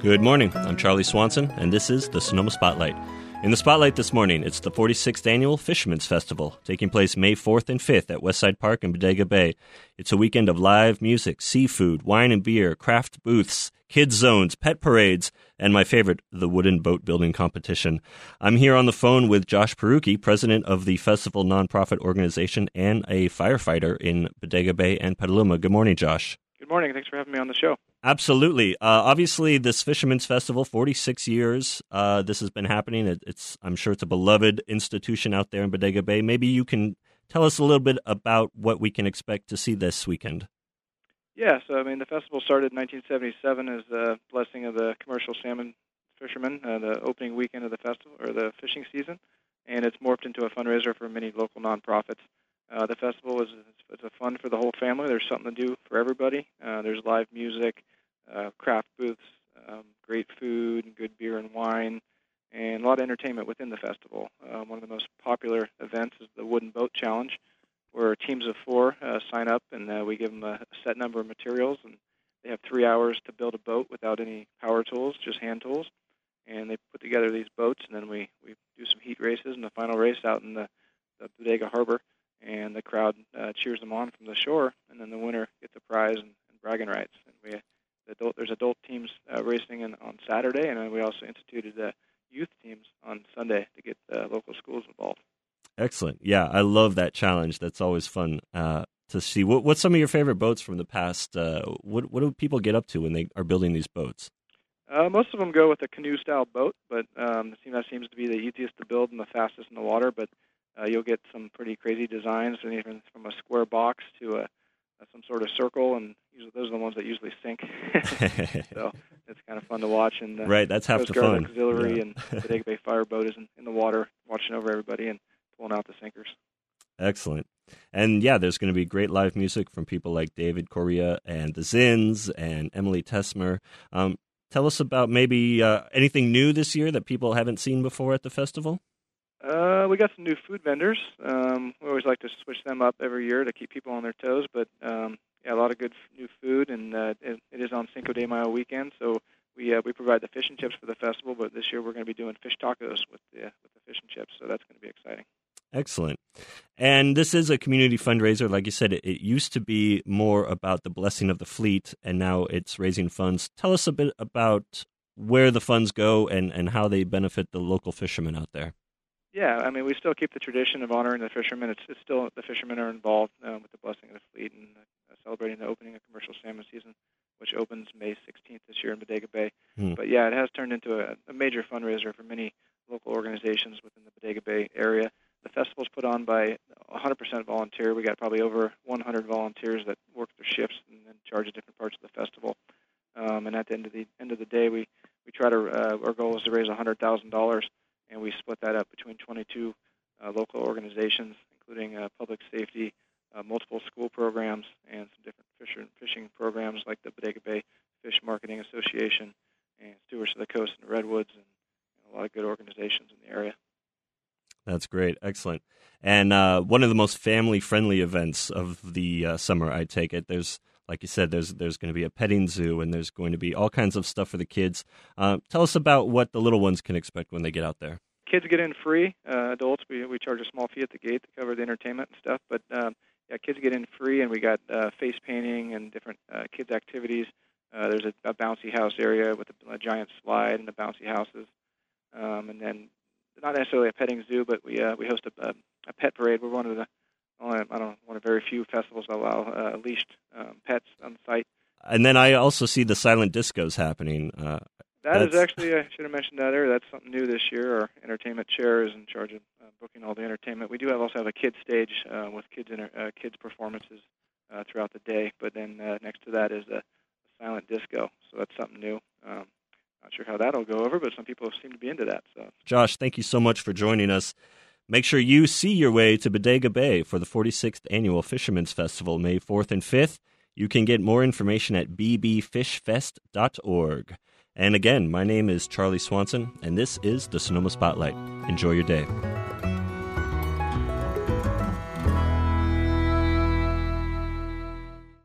Good morning. I'm Charlie Swanson, and this is the Sonoma Spotlight. In the Spotlight this morning, it's the 46th Annual Fisherman's Festival, taking place May 4th and 5th at Westside Park in Bodega Bay. It's a weekend of live music, seafood, wine and beer, craft booths, kids zones, pet parades, and my favorite, the wooden boat building competition. I'm here on the phone with Josh Perucchi, president of the festival nonprofit organization and a firefighter in Bodega Bay and Petaluma. Good morning, Josh. Good morning. Thanks for having me on the show. Absolutely. Obviously, this Fisherman's Festival, 46 years, this has been happening. I'm sure it's a beloved institution out there in Bodega Bay. Maybe you can tell us a little bit about what we can expect to see this weekend. Yeah, so the festival started in 1977 as a blessing of the commercial salmon fishermen, the opening weekend of the festival, or the fishing season, and it's morphed into a fundraiser for many local nonprofits. The festival is a fun for the whole family. There's something to do for everybody. There's live music, craft booths, great food, good beer and wine, and a lot of entertainment within the festival. One of the most popular events is the Wooden Boat Challenge, where teams of 4 sign up, and we give them a set number of materials, and they have 3 hours to build a boat without any power tools, just hand tools. And they put together these boats, and then we do some heat races, and the final race out in the Bodega Harbor. And the crowd cheers them on from the shore, and then the winner gets a prize and bragging rights. And there's adult teams racing on Saturday, and then we also instituted youth teams on Sunday to get local schools involved. Excellent. Yeah, I love that challenge. That's always fun to see. What's some of your favorite boats from the past? What do people get up to when they are building these boats? Most of them go with a canoe-style boat, but that seems to be the easiest to build and the fastest in the water, but you'll get some pretty crazy designs, and even from a square box to some sort of circle, and usually those are the ones that usually sink. So it's kind of fun to watch. And right, that's half the fun. Auxiliary and the Bodega Bay Fireboat is in the water, watching over everybody and pulling out the sinkers. Excellent. And yeah, there's going to be great live music from people like David Correa and the Zins and Emily Tesmer. Tell us about maybe anything new this year that people haven't seen before at the festival. We got some new food vendors. We always like to switch them up every year to keep people on their toes, but a lot of good new food, and it is on Cinco de Mayo weekend, so we provide the fish and chips for the festival, but this year we're going to be doing fish tacos with the fish and chips, so that's going to be exciting. Excellent. And this is a community fundraiser. Like you said, it used to be more about the blessing of the fleet, and now it's raising funds. Tell us a bit about where the funds go and how they benefit the local fishermen out there. Yeah, we still keep the tradition of honoring the fishermen. It's still the fishermen are involved with the blessing of the fleet and celebrating the opening of commercial salmon season, which opens May 16th this year in Bodega Bay. But yeah, it has turned into a major fundraiser for many local organizations within the Bodega Bay area. The festival's put on by 100% volunteer. We got probably over 100 volunteers that work their shifts and then charge at different parts of the festival. And at the end of the day, we try to our goal is to raise $100,000. And we split that up between 22 local organizations, including public safety, multiple school programs, and some different fishing programs like the Bodega Bay Fish Marketing Association and Stewards of the Coast and Redwoods, and a lot of good organizations in the area. That's great. Excellent. And one of the most family-friendly events of the summer, I take it. Like you said, there's going to be a petting zoo, and there's going to be all kinds of stuff for the kids. Tell us about what the little ones can expect when they get out there. Kids get in free. Adults, we charge a small fee at the gate to cover the entertainment and stuff. But kids get in free, and we got face painting and different kids' activities. There's a bouncy house area with a giant slide and the bouncy houses. And then not necessarily a petting zoo, but we host a pet parade. We're one of very few festivals that allow leashed pets on site. And then I also see the silent discos happening. That is actually, I should have mentioned that earlier, that's something new this year. Our entertainment chair is in charge of booking all the entertainment. We do also have a kids stage with kids performances throughout the day, but then next to that is a silent disco, so that's something new. Not sure how that'll go over, but some people seem to be into that. So, Josh, thank you so much for joining us. Make sure you see your way to Bodega Bay for the 46th Annual Fisherman's Festival, May 4th and 5th. You can get more information at bbfishfest.org. And again, my name is Charlie Swanson, and this is the Sonoma Spotlight. Enjoy your day.